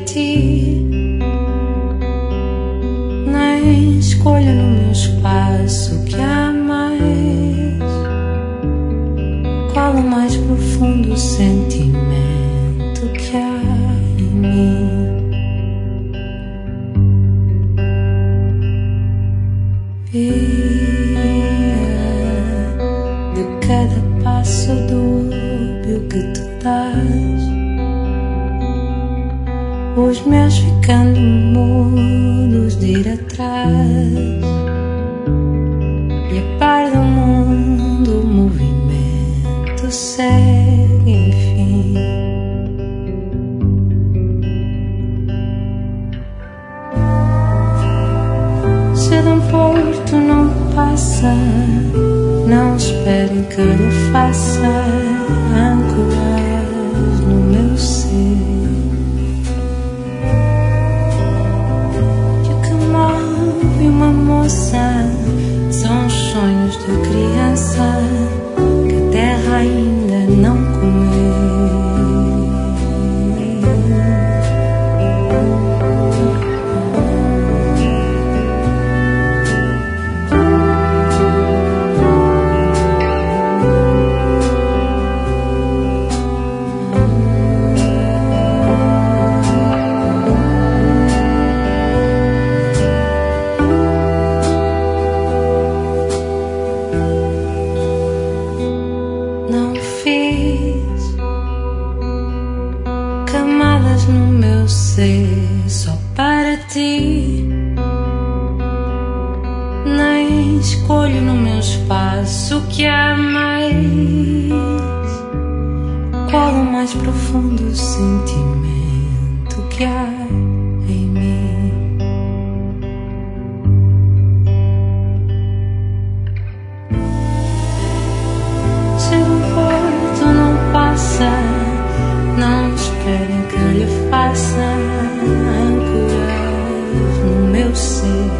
ti. Nem escolho no meu espaço o que há mais. Qual o mais profundo sentimento que há em mim? De cada passo dúbio que tu dás, os meus ficando mudos de ir atrás. E a par do mundo o movimento segue, enfim. Se de um porto não passa, não esperem que lhe faça âncoras no meu ser. E o que move uma moça são os sonhos de criança que a terra ainda não comeu. Camadas no meu ser só para ti. Nem escolho no meu espaço o que há mais. Qual o mais profundo sentimento que há em mim? Se um porto não passa, não esperem que lhe faça âncoras no meu ser.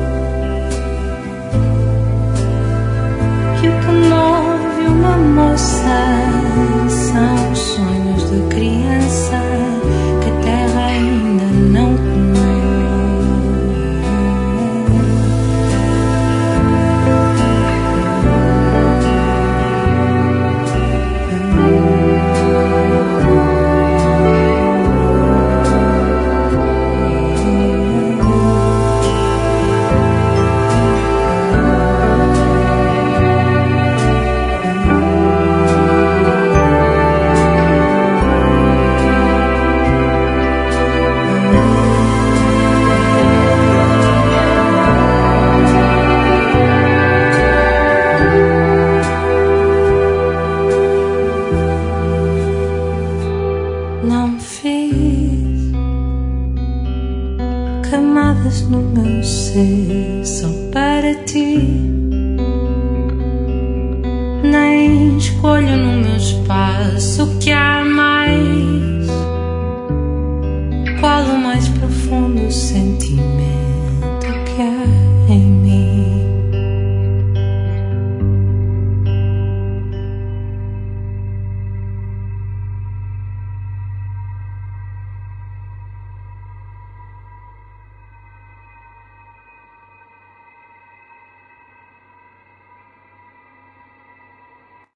E o que move uma moça são os sonhos de criança que a terra ainda não comeu. Não fiz camadas no meu ser só para ti. Nem escolho no meu espaço o que há